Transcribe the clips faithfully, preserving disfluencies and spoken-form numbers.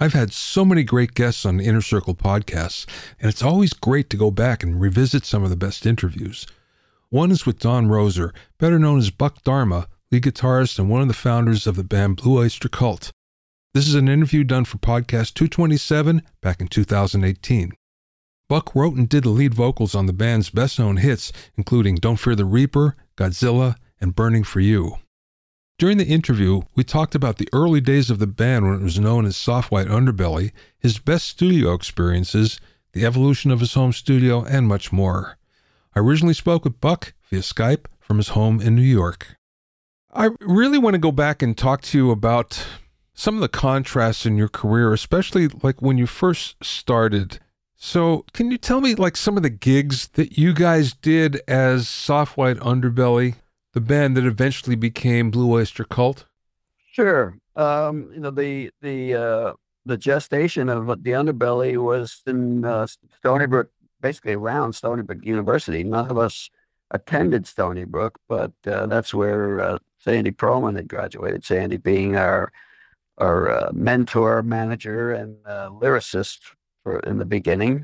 I've had so many great guests on Inner Circle podcasts, and it's always great to go back and revisit some of the best interviews. One is with Don Roser, better known as Buck Dharma, lead guitarist and one of the founders of the band Blue Oyster Cult. This is an interview done for podcast two twenty-seven back in two thousand eighteen. Buck wrote and did the lead vocals on the band's best-known hits, including Don't Fear the Reaper, Godzilla, and Burning for You. During the interview, we talked about the early days of the band when it was known as Soft White Underbelly, his best studio experiences, the evolution of his home studio, and much more. I originally spoke with Buck via Skype from his home in New York. I really want to go back and talk to you about some of the contrasts in your career, especially like when you first started. So can you tell me like some of the gigs that you guys did as Soft White Underbelly, the band that eventually became Blue Oyster Cult? Sure. Um, you know, the the uh, the gestation of the Underbelly was in uh, Stony Brook, basically around Stony Brook University. None of us attended Stony Brook, but uh, that's where uh, Sandy Pearlman had graduated. Sandy being our our uh, mentor, manager, and uh, lyricist for in the beginning,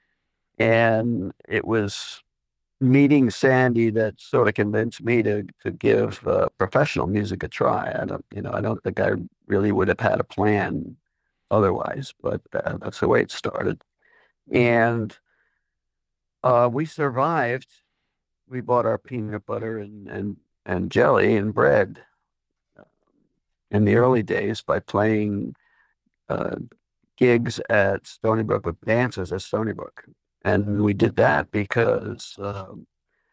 and it was meeting Sandy that sort of convinced me to to give uh, professional music a try. I don't, you know, I don't think I really would have had a plan otherwise, but uh, that's the way it started. And uh, we survived. We bought our peanut butter and and and jelly and bread in the early days by playing uh, gigs at Stony Brook with dances at Stony Brook. And we did that because um,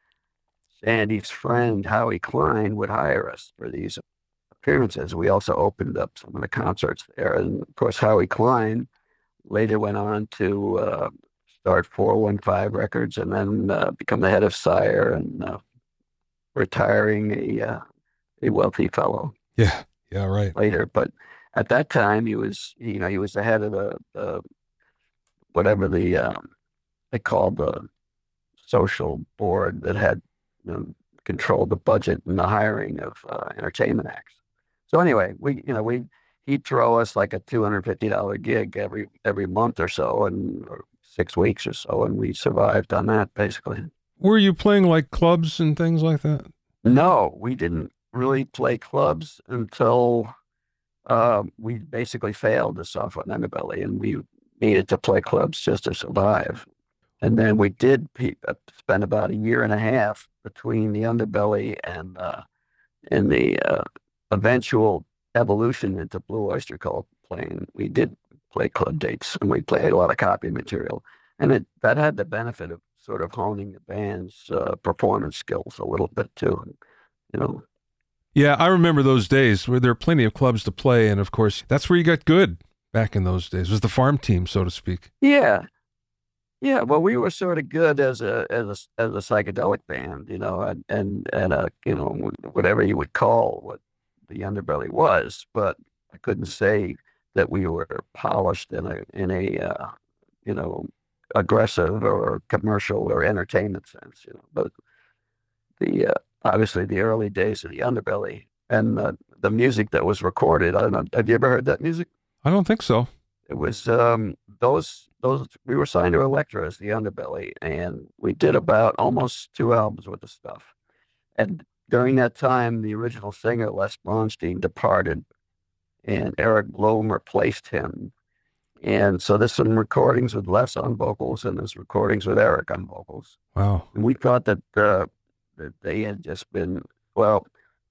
Sandy's friend, Howie Klein, would hire us for these appearances. We also opened up some of the concerts there. And of course, Howie Klein later went on to uh, start four one five Records and then uh, become the head of Sire and uh, retiring a, uh, a wealthy fellow. Yeah, yeah, right. Later. But at that time, he was, you know, he was the head of the, the whatever the, um, they called the social board that had you know, controlled the budget and the hiring of uh, entertainment acts. So anyway, we you know we he'd throw us like a two hundred fifty dollars gig every every month or so, and or six weeks or so, and we survived on that basically. Were you playing like clubs and things like that? No, we didn't really play clubs until uh, we basically failed the Soft White Underbelly, and we needed to play clubs just to survive. And then we did pe- spend about a year and a half between the Underbelly and uh, and the uh, eventual evolution into Blue Oyster Cult playing. We did play club dates, and we played a lot of copy material. And it that had the benefit of sort of honing the band's uh, performance skills a little bit too, you know. Yeah, I remember those days where there were plenty of clubs to play, and of course, that's where you got good back in those days. It was the farm team, so to speak. Yeah. Yeah, well, we were sort of good as a as a as a psychedelic band, you know, and and and a you know whatever you would call what the Underbelly was, but I couldn't say that we were polished in a in a uh, you know aggressive or commercial or entertainment sense, you know. But the uh, obviously the early days of the Underbelly and uh, the music that was recorded. I don't know. Have you ever heard that music? I don't think so. It was um, those those we were signed to Elektra as the Underbelly, and we did about almost two albums worth of stuff. And during that time, the original singer Les Bronstein departed, and Eric Bloom replaced him. And so there's some recordings with Les on vocals, and there's recordings with Eric on vocals. Wow! And we thought that uh, that they had just been well.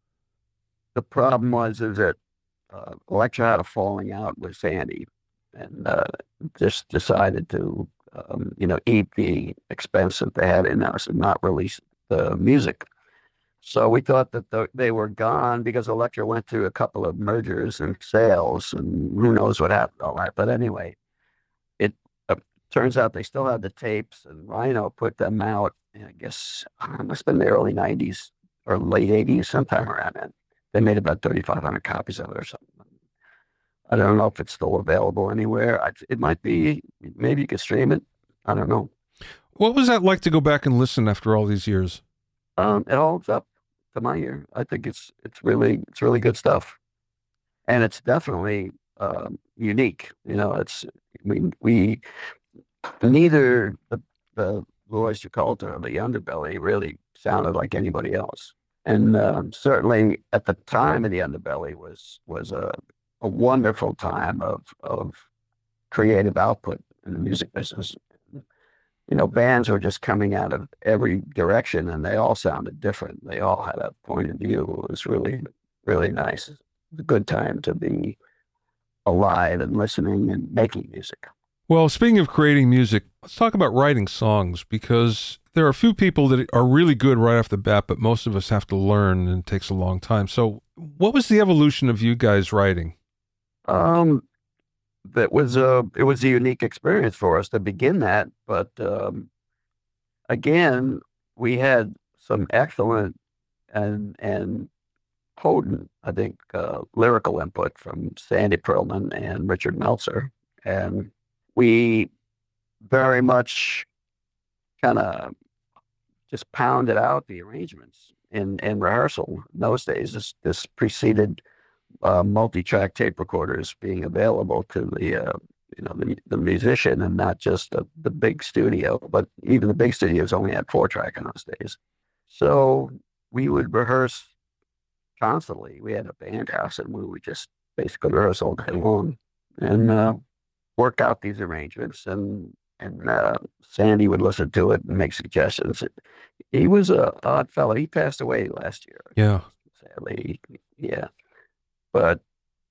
The problem was is that uh, Elektra had a falling out with Sandy. And uh, just decided to, um, you know, eat the expense that they had in-house and not release the music. So we thought that the, they were gone because Elektra went through a couple of mergers and sales, and who knows what happened all that. But anyway, it uh, turns out they still had the tapes, and Rhino put them out, I guess, it must have been the early nineties or late eighties, sometime around then. They made about thirty-five hundred copies of it or something. I don't know if it's still available anywhere. I, it might be. Maybe you could stream it. I don't know. What was that like to go back and listen after all these years? Um, it holds up to my ear. I think it's it's really it's really good stuff, and it's definitely um, unique. You know, it's we we neither the the Louis Giacolta or the Underbelly really sounded like anybody else. And um, certainly at the time of the Underbelly was was a a wonderful time of of creative output in the music business. You know, bands were just coming out of every direction, and they all sounded different. They all had a point of view. It was really, really nice. It was a good time to be alive and listening and making music. Well, speaking of creating music, let's talk about writing songs, because there are a few people that are really good right off the bat, but most of us have to learn, and it takes a long time. So what was the evolution of you guys writing? Um, that was a it was a unique experience for us to begin that, but um, again, we had some excellent and and potent, I think, uh, lyrical input from Sandy Pearlman and Richard Meltzer, and we very much kind of just pounded out the arrangements in in rehearsal. In those days, this this preceded uh, multi-track tape recorders being available to the uh, you know the, the musician, and not just the, the big studio. But even the big studios only had four track in those days. So we would rehearse constantly. We had a band house, and we would just basically rehearse all day long and uh, work out these arrangements. And and uh, Sandy would listen to it and make suggestions. He was a odd fellow. He passed away last year. Yeah, Sadly, yeah. But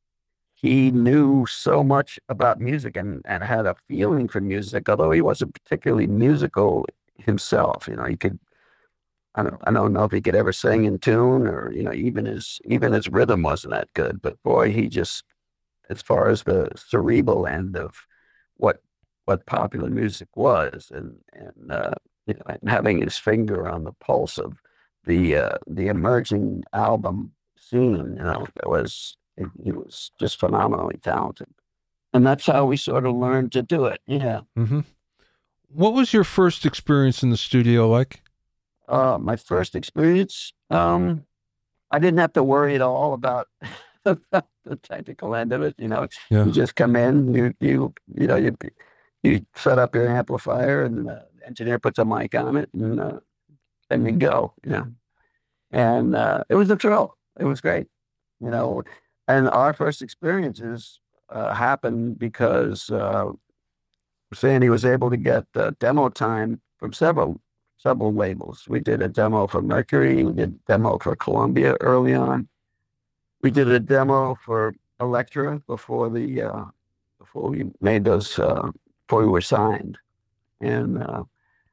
he knew so much about music and, and had a feeling for music, although he wasn't particularly musical himself. You know, he could, I don't, I don't know if he could ever sing in tune, or, you know, even his, even his rhythm wasn't that good. But boy, he just, as far as the cerebral end of what, what popular music was, and, and, uh, you know, and having his finger on the pulse of the, uh, the emerging album scene, you know, it was, it, he was just phenomenally talented. And that's how we sort of learned to do it. Yeah. Mm-hmm. What was your first experience in the studio like? Uh, my first experience, um, I didn't have to worry at all about the technical end of it. You know, Yeah. you just come in, you, you, you know, you, you set up your amplifier, and the engineer puts a mic on it, and uh, then you go, you know. And uh, it was a thrill. It was great, you know. And our first experiences uh, happened because uh, Sandy was able to get uh, demo time from several several labels. We did a demo for Mercury. We did a demo for Columbia early on. We did a demo for Elektra before the uh, before we made those uh, before we were signed, and uh,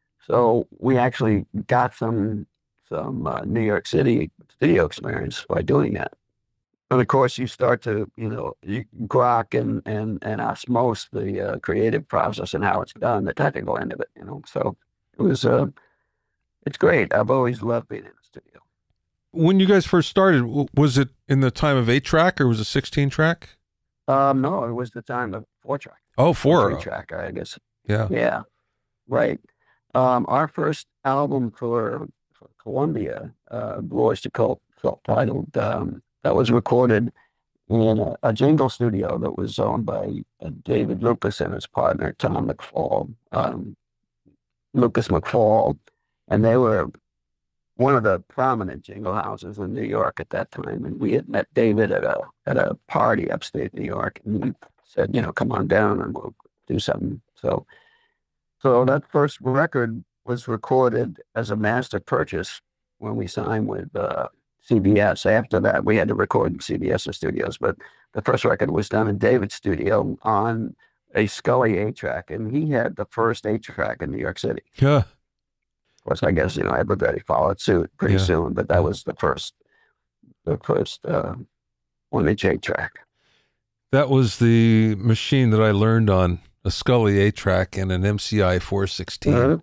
so we actually got some some uh, New York City studio experience by doing that. And of course, you start to, you know, you grok and and and osmose the uh, creative process and how it's done, the technical end of it, you know. So it was, uh, it's great. I've always loved being in the studio. When you guys first started, w- was it in the time of eight track or was it sixteen track? Um, no, it was the time of four track. Oh, four. Three track, I guess. Yeah. Yeah, right. Um, our first album for, for Columbia, uh, Louis Giacolta, self-titled, um, that was recorded in a, a jingle studio that was owned by uh, David Lucas and his partner, Tom McFall, um, Lucas McFall. And they were one of the prominent jingle houses in New York at that time. And we had met David at a at a party upstate New York, and we said, you know, come on down and we'll do something. So, so that first record was recorded as a master purchase when we signed with uh, C B S. After that, we had to record in C B S studios, but the first record was done in David's studio on a Scully eight track, and he had the first eight track in New York City. Yeah. Of course, I guess, you know, everybody followed suit pretty Yeah. soon, but that was the first, the first uh, one inch eight track. That was the machine that I learned on, a Scully eight track and an M C I four sixteen. Uh,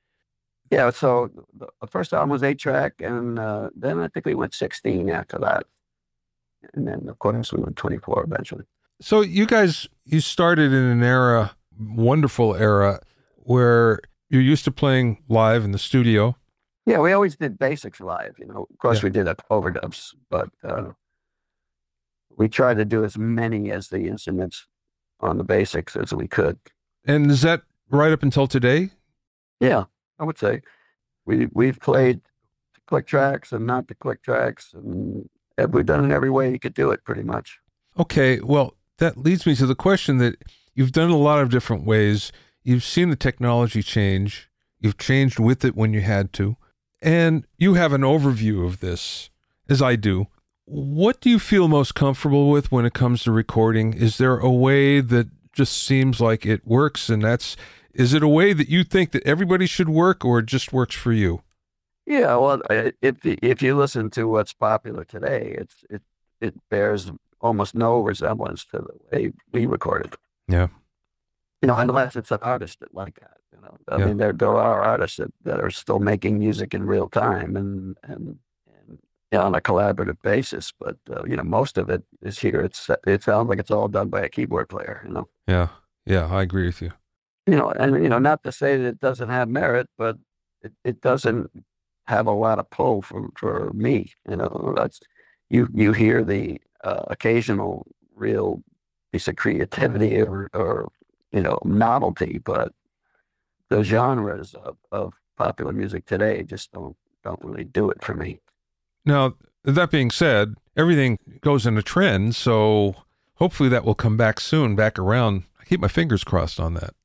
yeah, so the the first album was eight track, and uh, then I think we went sixteen after that. And then, of course, we went twenty-four eventually. So you guys, you started in an era, wonderful era, where you're used to playing live in the studio. Yeah, we always did basics live, you know. Of course, Yeah. we did overdubs, but uh, we tried to do as many as the instruments on the basics as we could. And is that right up until today? Yeah, I would say we we've played the click tracks and not the click tracks, and we've done it every way you could do it, pretty much. Okay, well, that leads me to the question that you've done a lot of different ways. You've seen the technology change. You've changed with it when you had to. And you have an overview of this, as I do. What do you feel most comfortable with when it comes to recording? Is there a way that just seems like it works, and that's, is it a way that you think that everybody should work, or it just works for you? Yeah, well, if if you listen to what's popular today, it's it it bears almost no resemblance to the way we recorded. Yeah. You know, unless it's an artist that like that. You know, I Yeah. mean, there there are artists that, that are still making music in real time and and, and you know, on a collaborative basis. But uh, you know, most of it is here. It's it sounds like it's all done by a keyboard player. You know. Yeah. Yeah, I agree with you. You know, and you know, not to say that it doesn't have merit, but it, it doesn't have a lot of pull for for me. You know, that's you you hear the uh, occasional real piece of creativity or or you know novelty, but the genres of, of popular music today just don't don't really do it for me. Now, that being said, everything goes in a trend, so hopefully that will come back soon, back around. I keep my fingers crossed on that.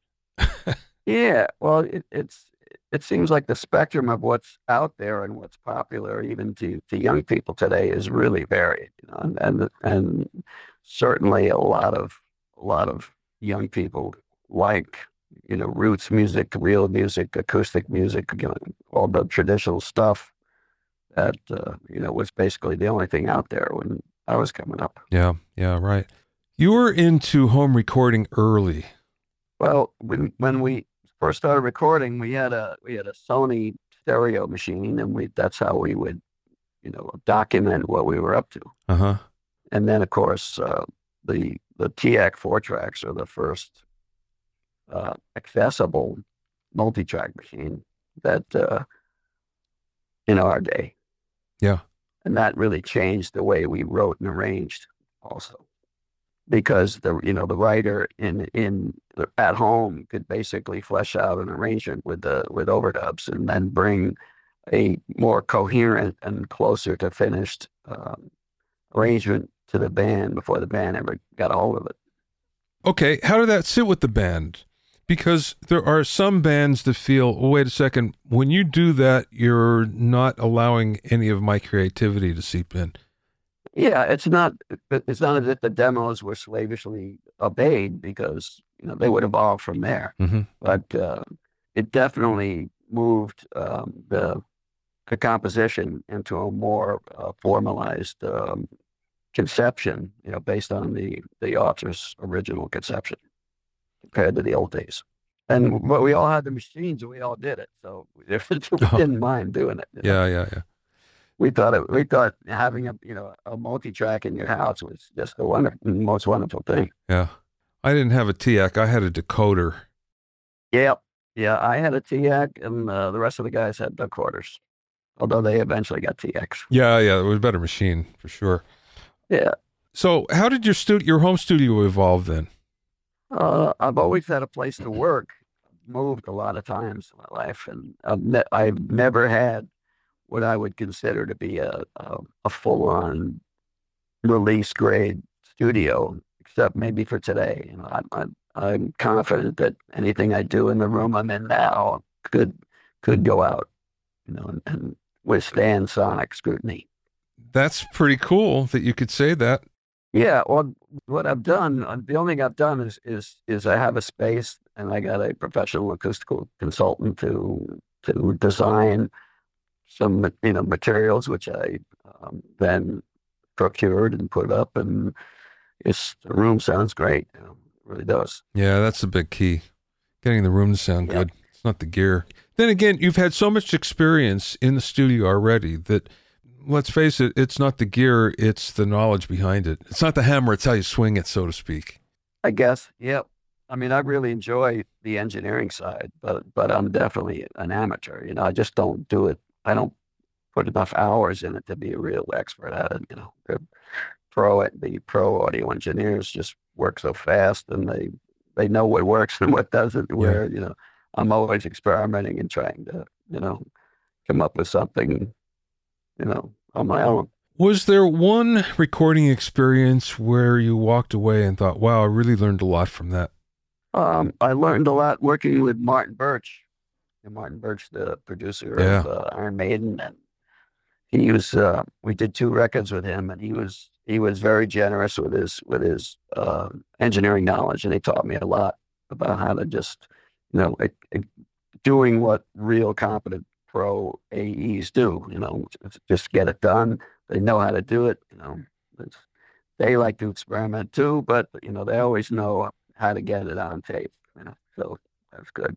Yeah, well, it, it's it seems like the spectrum of what's out there and what's popular, even to, to young people today, is really varied. You know, and, and and certainly a lot of a lot of young people like you know roots music, real music, acoustic music, you know, all the traditional stuff that uh, you know was basically the only thing out there when I was coming up. Yeah, yeah, right. You were into home recording early. Well, when when we first started recording, we had a we had a Sony stereo machine, and we that's how we would, you know, document what we were up to. Uh-huh. And then, of course, uh, the the T A C four tracks are the first uh, accessible multi-track machine that uh, in our day. Yeah. And that really changed the way we wrote and arranged, also. Because the you know the writer in in at home could basically flesh out an arrangement with the with overdubs and then bring a more coherent and closer to finished um, arrangement to the band before the band ever got a hold of it. Okay, how did that sit with the band? Because there are some bands that feel, oh, wait a second, when you do that, you're not allowing any of my creativity to seep in. Yeah, it's not it's not as if the demos were slavishly obeyed, because you know they would evolve from there. Mm-hmm. But uh, it definitely moved um, the the composition into a more uh, formalized um, conception, you know, based on the the author's original conception compared to the old days. And but we all had the machines and we all did it, so we didn't mind doing it. You know? Yeah, yeah, yeah. We thought it. We thought having a you know a multi-track in your house was just the wonderful, most wonderful thing. Yeah, I didn't have a T A C. I had a decoder. Yeah, yeah. I had a T A C, and uh, the rest of the guys had decoders. Although they eventually got T A Cs. Yeah, yeah. It was a better machine for sure. Yeah. So, how did your studio, your home studio, evolve then? Uh, I've always had a place to work. Moved a lot of times in my life, and I've, ne- I've never had what I would consider to be a a, a full-on release grade studio, except maybe for today. You know, I'm, I'm I'm confident that anything I do in the room I'm in now could could go out, you know, and, and withstand sonic scrutiny. That's pretty cool that you could say that. Yeah, well, what I've done, uh, the only thing I've done is is is I have a space, and I got a professional acoustical consultant to to design some you know materials, which I um, then procured and put up, and it's the room sounds great. You know, it really does. Yeah, that's the big key. Getting the room to sound Yeah. good. It's not the gear. Then again, you've had so much experience in the studio already that, let's face it, it's not the gear, it's the knowledge behind it. It's not the hammer, it's how you swing it, so to speak. I guess. Yep. I mean, I really enjoy the engineering side, but but I'm definitely an amateur. You know, I just don't do it. I don't put enough hours in it to be a real expert at it. You know, there are pro the pro audio engineers just work so fast, and they they know what works and what doesn't. Where you know, I'm always experimenting and trying to you know come up with something you know on my own. Was there one recording experience where you walked away and thought, "Wow, I really learned a lot from that"? Um, I learned a lot working with Martin Birch. And Martin Birch, the producer Yeah. of uh, Iron Maiden, and he was. Uh, we did two records with him, and he was he was very generous with his with his uh, engineering knowledge, and he taught me a lot about how to just, you know, it, it, doing what real competent pro A Es do. You know, just get it done. They know how to do it. You know, it's, they like to experiment too, but you know, they always know how to get it on tape. You know, so that's good.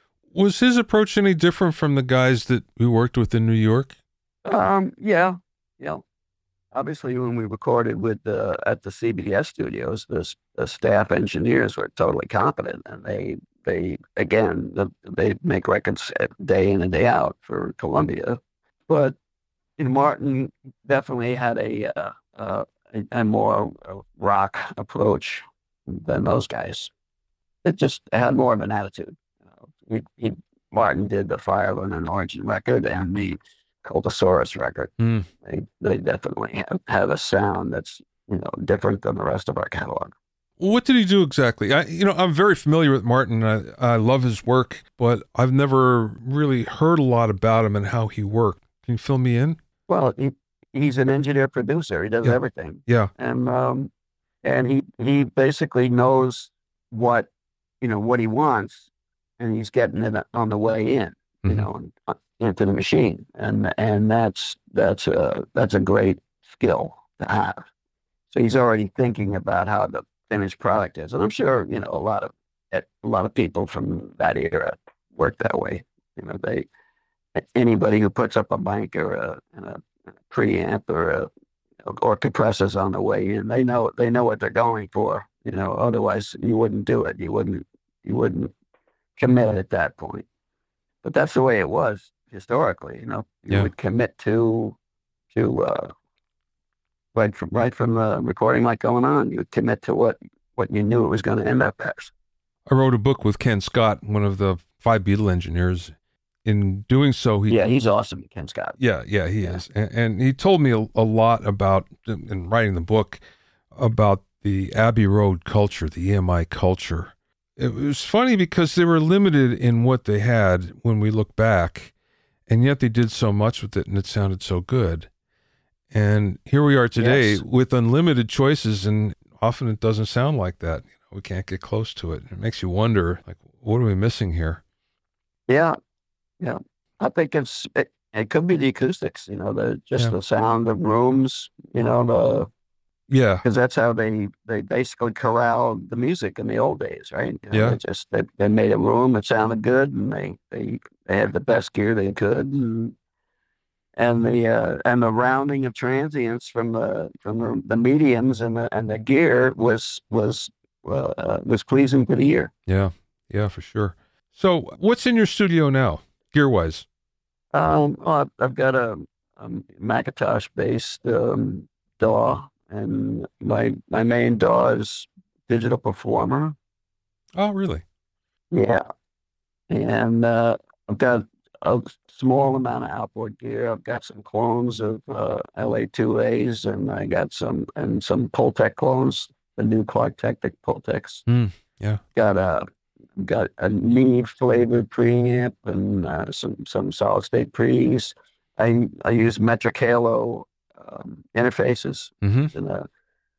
Was his approach any different from the guys that we worked with in New York? Um, yeah, yeah. Obviously, when we recorded with the at the C B S studios, the, the staff engineers were totally competent, and they they again the, they make records day in and day out for Columbia. But you know, Martin definitely had a uh, uh, a, a more rock approach than those guys. It just had more of an attitude. He, he, Martin did the Fireland and Origin record and the Cultosaurus record. Mm. They they definitely have, have a sound that's you know different than the rest of our catalog. What did he do exactly? I, you know, I'm very familiar with Martin. I, I love his work, but I've never really heard a lot about him and how he worked. Can you fill me in? Well, he he's an engineer producer. He does yeah. everything. Yeah, and um, and he he basically knows what you know what he wants. And he's getting it on the way in, you mm-hmm. know, into the machine, and and that's that's a that's a great skill to have. So he's already thinking about how the finished product is, and I'm sure you know a lot of a lot of people from that era work that way. You know, they anybody who puts up a mic or a, a preamp or a or compressors on the way in, they know they know what they're going for. You know, otherwise you wouldn't do it. You wouldn't you wouldn't. commit at that point. But that's the way it was historically, you know. You yeah. would commit to to uh right from right from the recording like going on, you would commit to what what you knew it was going to end up as. I wrote a book with Ken Scott, one of the five Beatle engineers. In doing so, he Yeah, he's awesome, Ken Scott. Yeah, yeah, he yeah. is. And, and he told me a, a lot about in writing the book about the Abbey Road culture, the E M I culture. It was funny because they were limited in what they had when we look back, and yet they did so much with it, and it sounded so good. And here we are today yes. with unlimited choices, and often it doesn't sound like that. You know, we can't get close to it. It makes you wonder, like, what are we missing here? Yeah, yeah. I think it's it, it could be the acoustics. You know, the just yeah. the sound of rooms. You know, the Yeah, because that's how they, they basically corralled the music in the old days, right? You know, yeah, they just they, they made a room that sounded good, and they, they, they had the best gear they could, and and the uh, and the rounding of transients from the from the, the mediums and the and the gear was was well, uh, was pleasing to the ear. Yeah, yeah, for sure. So, what's in your studio now, gear wise? Um, well, I've got a, a Macintosh based um, D A W. And my my main D A W is Digital Performer. Oh, really? Yeah. And uh, I've got a small amount of outboard gear. I've got some clones of uh, L A two A's, and I got some and some Pultec clones, the new Clark Technic Pultecs. Mm, yeah. Got a got a Neve flavored preamp and uh, some some solid state pre's. I I use Metric Halo Um, interfaces mm-hmm. in a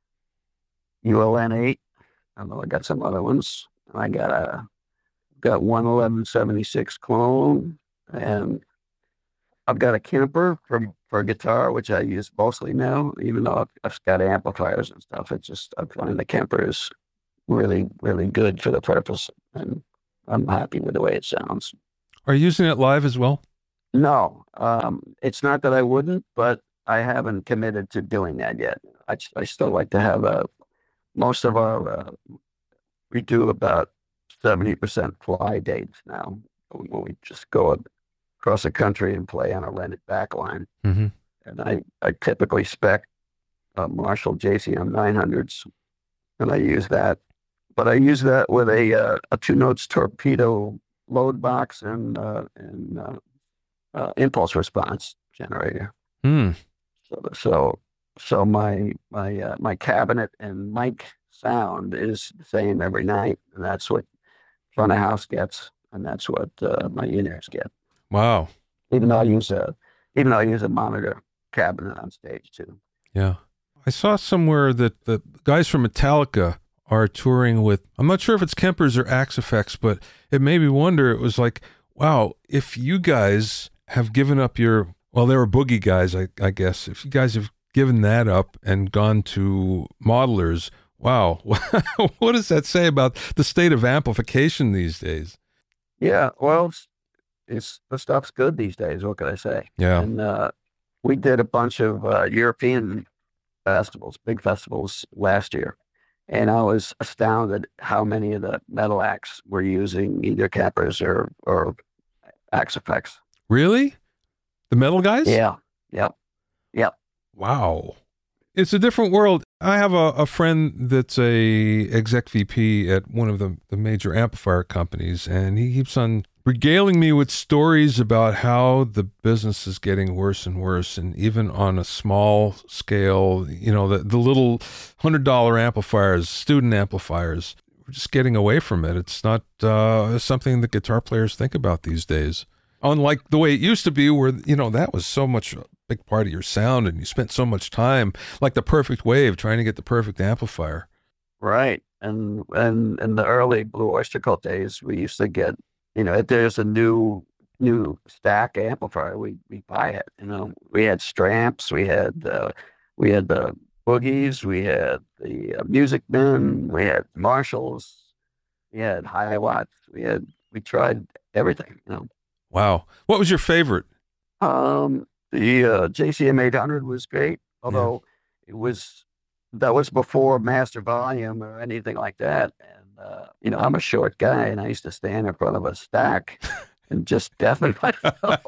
U L N eight. I know I got some other ones. I got a got one eleven seventy-six clone, and I've got a Kemper for for guitar, which I use mostly now. Even though I've, I've got amplifiers and stuff, it's just I find the Kemper is really really good for the purpose, and I'm happy with the way it sounds. Are you using it live as well? No, um, it's not that I wouldn't, but I haven't committed to doing that yet. I, I still like to have a, most of our, uh, we do about seventy percent fly dates now, when we just go across the country and play on a rented backline. Mm-hmm. And I, I typically spec uh, Marshall J C M nine hundreds, and I use that. But I use that with a uh, a two notes torpedo load box and uh, and uh, uh, impulse response generator. Hmm. So so so my my uh, my cabinet and mic sound is the same every night, and that's what front of house gets, and that's what uh, my in-ears get. Wow. Even though I use a even though I use a monitor cabinet on stage too. Yeah. I saw somewhere that the guys from Metallica are touring with, I'm not sure if it's Kempers or Axe-Fx, but it made me wonder, it was like, wow, if you guys have given up your, well, they were boogie guys, I, I guess. If you guys have given that up and gone to modelers, wow, what does that say about the state of amplification these days? Yeah, well, it's, it's the stuff's good these days. What can I say? Yeah. And uh, we did a bunch of uh, European festivals, big festivals last year. And I was astounded how many of the metal acts were using either Kempers or, or Axe-Fx. Really? The metal guys? Yeah. Yep. Yep. Wow. It's a different world. I have a, a friend that's a exec V P at one of the, the major amplifier companies, and he keeps on regaling me with stories about how the business is getting worse and worse. And even on a small scale, you know, the, the little one hundred dollar amplifiers, student amplifiers, we're just getting away from it. It's not uh, something that guitar players think about these days. Unlike the way it used to be where, you know, that was so much a big part of your sound and you spent so much time, like the Perfect Wave, trying to get the perfect amplifier. Right. And and in the early Blue Oyster Cult days, we used to get, you know, if there's a new new stack amplifier, we we buy it. You know, we had Stramps, we had uh, we had the Boogies, we had the uh, Music Men, we had Marshalls, we had Hiwatts, we had we tried everything. You know. Wow. What was your favorite? Um, the uh, J C M eight hundred was great, although yeah. it was that was before master volume or anything like that. And uh, you know, I'm a short guy, and I used to stand in front of a stack and just deafen myself.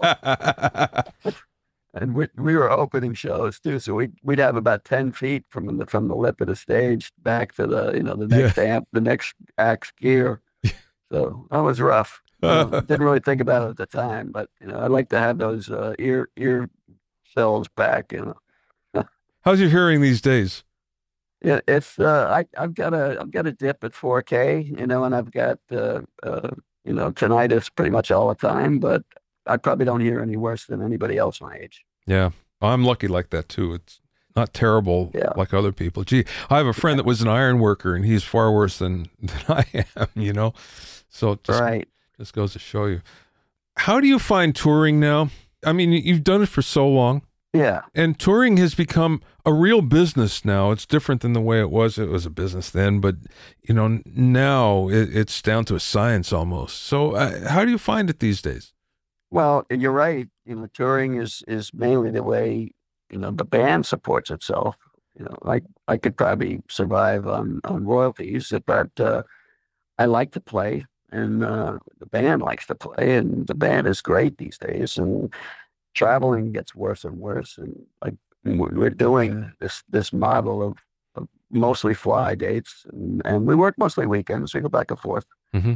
And we, we were opening shows too, so we we'd have about ten feet from the from the lip of the stage back to the you know the next yeah. amp, the next axe gear. So that was rough. Uh, didn't really think about it at the time, but you know, I'd like to have those uh, ear ear cells back. You know, how's your hearing these days? Yeah, it's uh, I I've got a I've got a dip at four K, you know, and I've got uh, uh, you know tinnitus pretty much all the time, but I probably don't hear any worse than anybody else my age. Yeah, I'm lucky like that too. It's not terrible yeah. like other people. Gee, I have a friend that was an iron worker, and he's far worse than than I am. You know, so just, right. Just goes to show you. How do you find touring now? I mean, you've done it for so long. Yeah. And touring has become a real business now. It's different than the way it was. It was a business then, but, you know, now it, it's down to a science almost. So uh, how do you find it these days? Well, you're right. You know, touring is, is mainly the way, you know, the band supports itself. You know, I, I could probably survive on, on royalties, but uh, I like to play. And uh, the band likes to play, and the band is great these days. And traveling gets worse and worse. And like we're doing this this model of, of mostly fly dates, and, and we work mostly weekends. We go back and forth. Mm-hmm.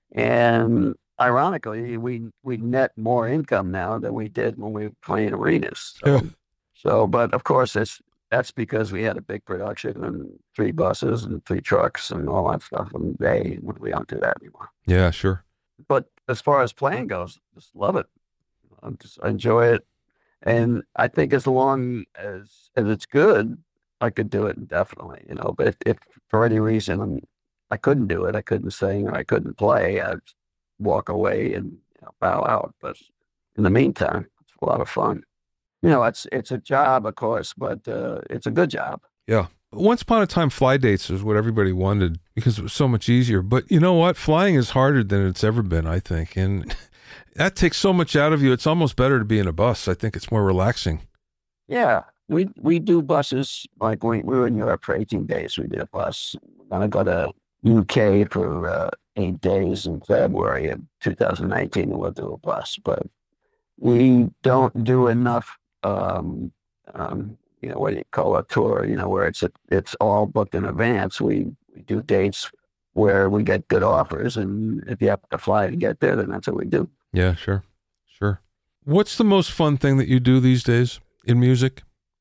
And ironically, we we net more income now than we did when we were playing arenas. So, yeah. so but of course, it's that's because we had a big production and three buses and three trucks and all that stuff. And they, we don't do that anymore. Yeah, sure. But as far as playing goes, just love it. I just I enjoy it. And I think as long as, as it's good, I could do it indefinitely, you know. But if, if for any reason I'm, I couldn't do it, I couldn't sing or I couldn't play, I'd walk away and you know, bow out. But in the meantime, it's a lot of fun. You know, it's it's a job, of course, but uh, it's a good job. Yeah. Once upon a time, fly dates was what everybody wanted because it was so much easier. But you know what? Flying is harder than it's ever been, I think. And that takes so much out of you. It's almost better to be in a bus. I think it's more relaxing. Yeah. We we do buses. Like we, we were in Europe for eighteen days. We did a bus. We're going to go to U K for uh, eight days in February of two thousand nineteen, and we'll do a bus. But we don't do enough Um, um, you know, what do you call a tour, you know, where it's a, it's all booked in advance. We, we do dates where we get good offers, and if you have to fly to get there, then that's what we do. Yeah, sure. Sure. What's the most fun thing that you do these days in music?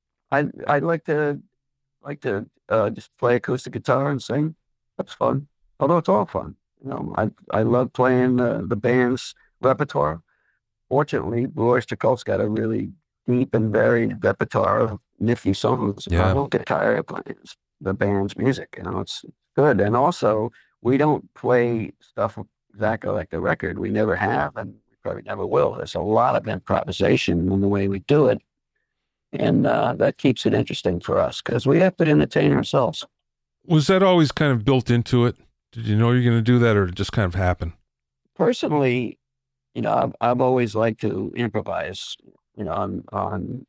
I I like to like to uh, just play acoustic guitar and sing. That's fun. Although it's all fun. You know, I I love playing uh, the band's repertoire. Fortunately, Blue Oyster Cult's got a really deep and varied repertoire of nifty songs. Yeah. I don't get tired of playing the band's music. You know, it's good. And also, we don't play stuff exactly like the record. We never have, and we probably never will. There's a lot of improvisation in the way we do it. And uh, that keeps it interesting for us because we have to entertain ourselves. Was that always kind of built into it? Did you know you're going to do that, or did it just kind of happen? Personally, you know, I've, I've always liked to improvise, you know, on, on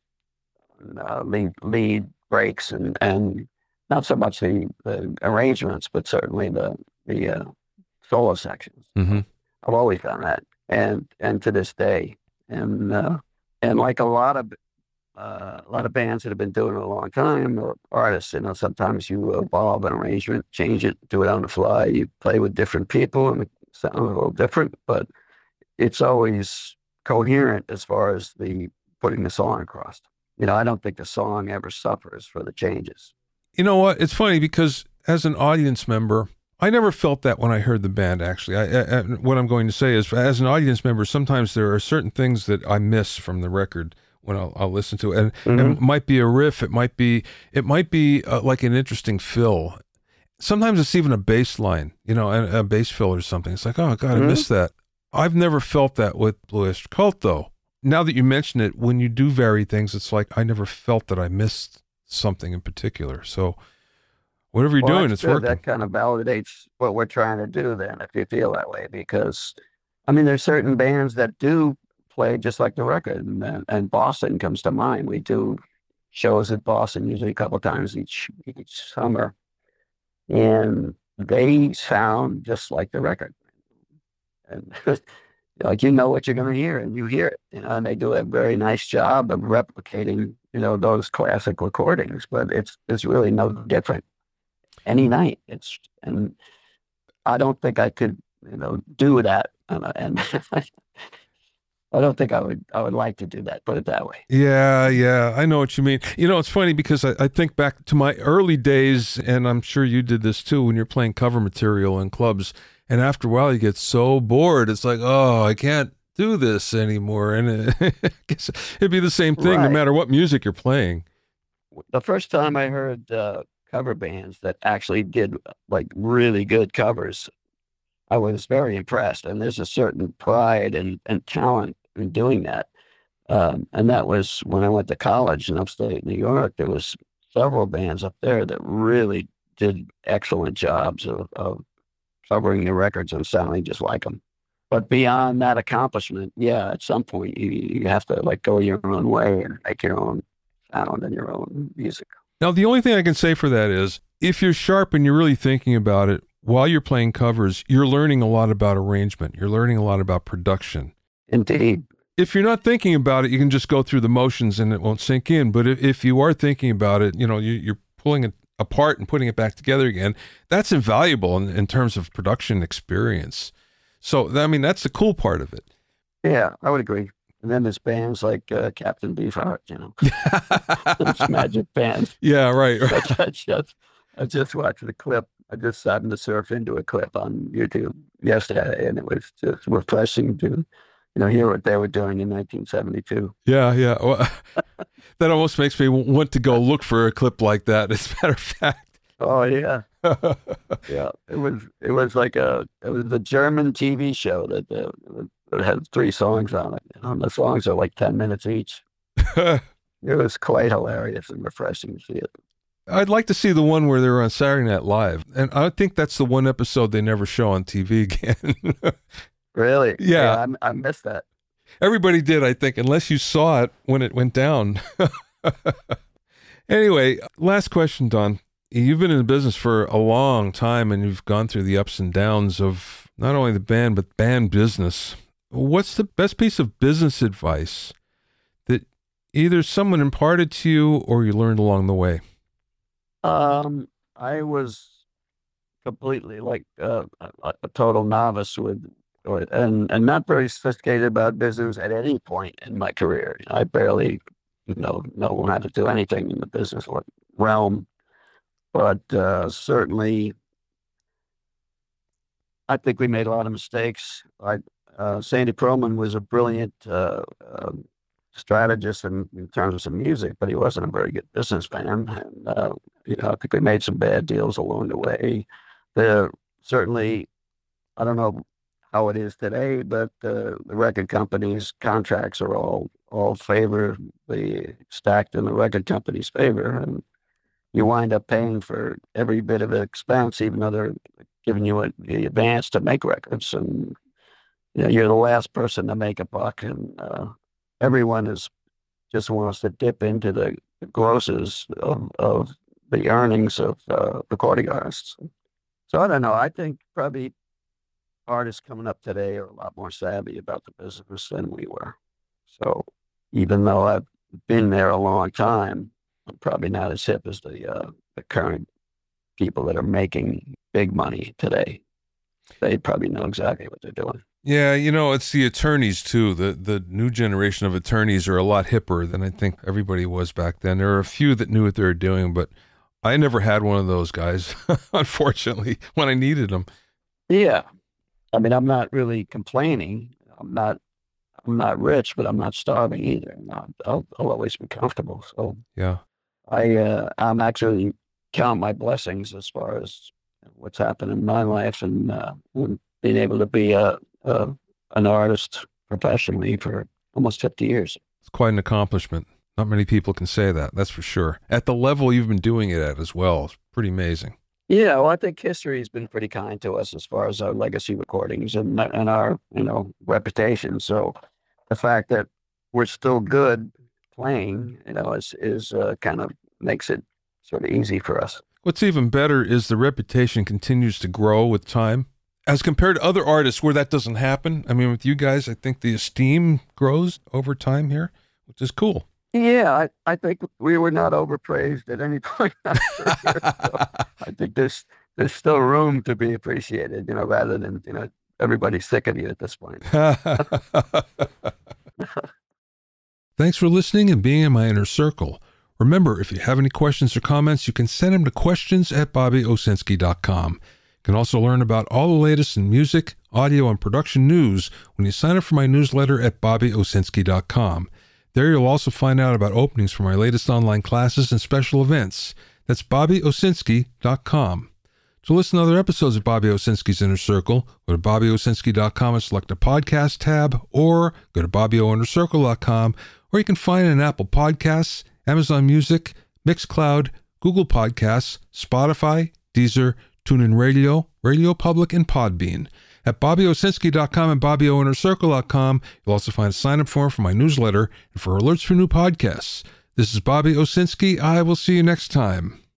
uh, lead, lead breaks and, and not so much the, the arrangements, but certainly the, the uh, solo sections. Mm-hmm. I've always done that. And, and to this day. And, uh, and like a lot of Uh, a lot of bands that have been doing it a long time, or artists, you know, sometimes you evolve an arrangement, change it, do it on the fly. You play with different people and it sounds a little different, but it's always coherent as far as the putting the song across. You know, I don't think the song ever suffers for the changes. You know what? It's funny because as an audience member, I never felt that when I heard the band, actually. I, I, what I'm going to say is, as an audience member, sometimes there are certain things that I miss from the record when I'll, I'll listen to it. And mm-hmm. It might be a riff. It might be, it might be uh, like an interesting fill. Sometimes it's even a bass line, you know, a, a bass fill or something. It's like, oh God, mm-hmm. I missed that. I've never felt that with Blue Oyster Cult though. Now that you mention it, when you do vary things, it's like, I never felt that I missed something in particular. So whatever you're well, doing, it's good. working. That kind of validates what we're trying to do then, if you feel that way, because I mean, there's certain bands that do play just like the record, and, and Boston comes to mind. We do shows at Boston usually a couple times each each summer, and they sound just like the record. And like you know what you're going to hear, and you hear it. You know, and they do a very nice job of replicating, you know, those classic recordings. But it's it's really no different any night. It's and I don't think I could, you know, do that, and. and I don't think I would I would like to do that, put it that way. Yeah, yeah, I know what you mean. You know, it's funny because I, I think back to my early days, and I'm sure you did this too, when you're playing cover material in clubs, and after a while you get so bored, it's like, oh, I can't do this anymore. And it, I guess it'd be the same thing right. No matter what music you're playing. The first time I heard uh, cover bands that actually did like really good covers, I was very impressed, and there's a certain pride and, and talent in doing that. Um, and that was when I went to college in upstate New York. There was several bands up there that really did excellent jobs of, of covering the records and sounding just like them. But beyond that accomplishment, yeah, at some point you, you have to like go your own way and make your own sound and your own music. Now, the only thing I can say for that is if you're sharp and you're really thinking about it, while you're playing covers, you're learning a lot about arrangement. You're learning a lot about production. Indeed. If you're not thinking about it, you can just go through the motions and it won't sink in. But if, if you are thinking about it, you know, you, you're pulling it apart and putting it back together again. That's invaluable in, in terms of production experience. So, I mean, that's the cool part of it. Yeah, I would agree. And then there's bands like uh, Captain Beefheart, you know. It's magic bands. Yeah, right. right. I, just, I just watched the clip. I just happened to surf into a clip on YouTube yesterday, and it was just refreshing to, you know, hear what they were doing in nineteen seventy-two. Yeah, yeah. Well, that almost makes me want to go look for a clip like that, as a matter of fact. Oh, yeah. Yeah. It was It was like a, it was a German T V show that, uh, that had three songs on it. You know, and the songs are like ten minutes each. It was quite hilarious and refreshing to see it. I'd like to see the one where they were on Saturday Night Live. And I think that's the one episode they never show on T V again. Really? Yeah. yeah I, I missed that. Everybody did, I think, unless you saw it when it went down. Anyway, last question, Don. You've been in the business for a long time, and you've gone through the ups and downs of not only the band, but band business. What's the best piece of business advice that either someone imparted to you or you learned along the way? Um, I was completely like uh, a, a total novice with, with and and not very sophisticated about business at any point in my career. I barely you know know how to do anything in the business realm, but uh, certainly I think we made a lot of mistakes. I uh, Sandy Pearlman was a brilliant uh, uh, strategist in, in terms of some music, but he wasn't a very good businessman. And uh, you know, I think we made some bad deals along the way. The certainly, I don't know how it is today, but uh, the record companies' contracts are all all favor the stacked in the record company's favor, and you wind up paying for every bit of expense, even though they're giving you a, the advance to make records, and you know, you're the last person to make a buck, and uh, everyone is just wants to dip into the, the grosses of, of the earnings of uh, recording artists. So I don't know. I think probably artists coming up today are a lot more savvy about the business than we were. So even though I've been there a long time, I'm probably not as hip as the uh, the current people that are making big money today. They probably know exactly what they're doing. Yeah, you know, it's the attorneys too. The the new generation of attorneys are a lot hipper than I think everybody was back then. There are a few that knew what they were doing, but I never had one of those guys, unfortunately, when I needed them. Yeah. I mean, I'm not really complaining. I'm not I'm not rich, but I'm not starving either. I'll, I'll, I'll always be comfortable. So yeah, I uh, I'm actually count my blessings as far as what's happened in my life, and uh, being able to be a, a an artist professionally for almost fifty years. It's quite an accomplishment. Not many people can say that, that's for sure. At the level you've been doing it at as well, it's pretty amazing. Yeah, well, I think history has been pretty kind to us as far as our legacy recordings and and our you know reputation. So the fact that we're still good playing, you know, is is uh, kind of makes it sort of easy for us. What's even better is the reputation continues to grow with time, as compared to other artists where that doesn't happen. I mean, with you guys, I think the esteem grows over time here, which is cool. Yeah, I, I think we were not overpraised at any point. So I think there's there's still room to be appreciated, you know, rather than, you know, everybody's sick of you at this point. Thanks for listening and being in my inner circle. Remember, if you have any questions or comments, you can send them to questions at bobby owsinski dot com. You can also learn about all the latest in music, audio, and production news when you sign up for my newsletter at bobby owsinski dot com. There you'll also find out about openings for my latest online classes and special events. That's bobby owsinski dot com. To listen to other episodes of Bobby Owsinski's Inner Circle, go to bobby owsinski dot com and select the podcast tab, or go to bobby o inner circle dot com, or you can find it in Apple Podcasts, Amazon Music, Mixcloud, Google Podcasts, Spotify, Deezer, TuneIn Radio, Radio Public, and Podbean. At bobby owsinski dot com and bobby o inner circle dot com, you'll also find a sign-up form for my newsletter and for alerts for new podcasts. This is Bobby Owsinski. I will see you next time.